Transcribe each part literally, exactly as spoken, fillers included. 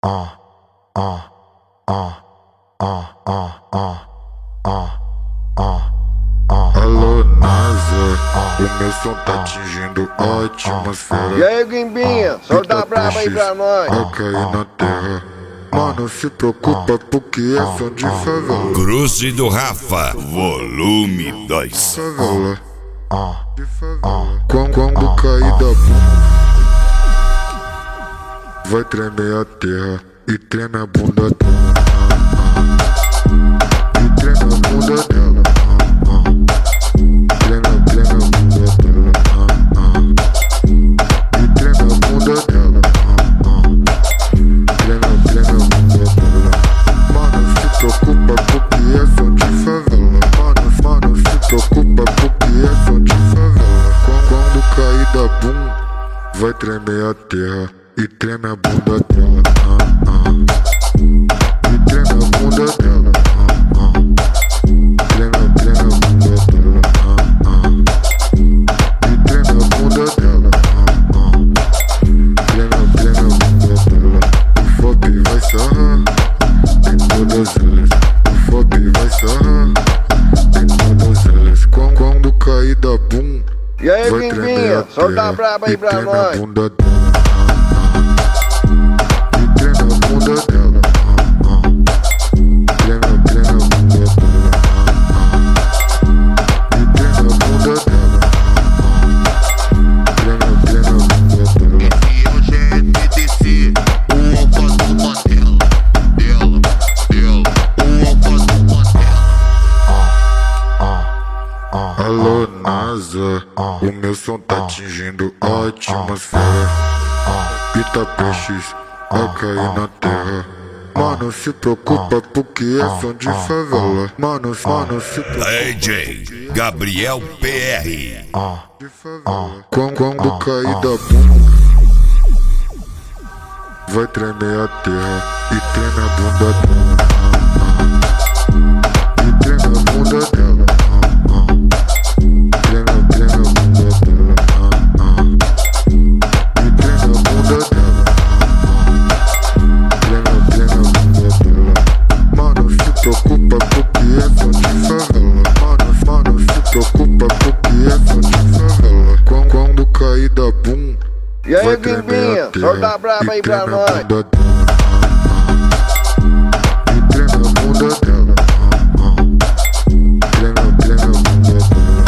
ah, ah, ah, ah, ah, ah, ah, ah, ah. Alô, NASA, o meu som tá atingindo a atmosfera. E aí, Guimbinha, solta braba aí pra nós. Vai cair na terra. Mano, se preocupa porque é som de favela. Cruze do Rafa, volume dois. Favela, de favela. Quando, quando cair da bunda, vai tremer a terra e treme a bunda dela. E treme a bunda dela. Treme, treme a bunda dela. E treme a bunda dela. Treme, treme a bunda dela. Mano, se preocupa porque é som de favela. Mano, mano, se preocupa porque é som de favela. Quando cair da bunda, vai tremer a terra e treme a bunda dela. E treme a bunda dela. Treme, treme a bunda dela. E treme a bunda dela. Treme, treme a bunda dela. O F O P vai sarrar em todas elas. O F O P vai sarrar em todas elas. Quando cair da bunda, E aí, vai tremer Guimbinha, a solta terra braba aí e pra treme a nós. bunda dela. E treme a bunda dela. Treme, treme a bunda dela. E treme a bunda dela. Treme, treme a bunda dela. Esse é o G N D C, o alfa do Mandela. Dela, dela, o alfa do Mandela. Alô, NASA, o meu som tá atingindo a atmosfera. Pita peixes, vai cair na terra. Mano, se preocupa porque é som de favela. Mano, mano, se preocupa D J Gabriel P R. de favela. Quando, quando cair da bunda, vai tremer a terra e treme a bunda dela. E treme a bunda dela. Treme, treme a bunda dela. E treme a bunda dela. Treme, treme a bunda dela. Mano, se preocupa porque é som de favela. Mano, mano, se preocupa porque é som de favela. Quando, quando cair da bunda, E aí, vai tremer Guimbinha, a terra solta braba aí e pra treme a nós. bunda dela. E treme a bunda dela. Treme, treme a bunda dela.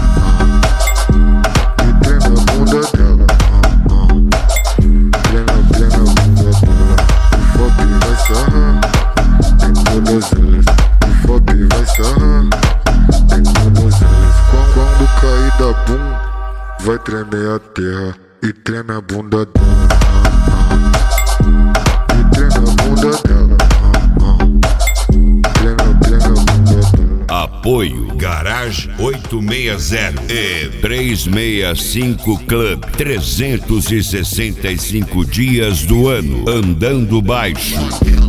E treme a bunda dela. Treme, treme a bunda dela. O F O P vai sarrar em todas elas. O F O P vai sarrar em todas elas. Quando, quando cair da bunda, vai tremer a terra e treme a bunda dela. E treme a bunda dela. Treme, treme a bunda dela. Apoio Garage oitocentos e sessenta e trezentos e sessenta e cinco Club. trezentos e sessenta e cinco dias do ano andando baixo.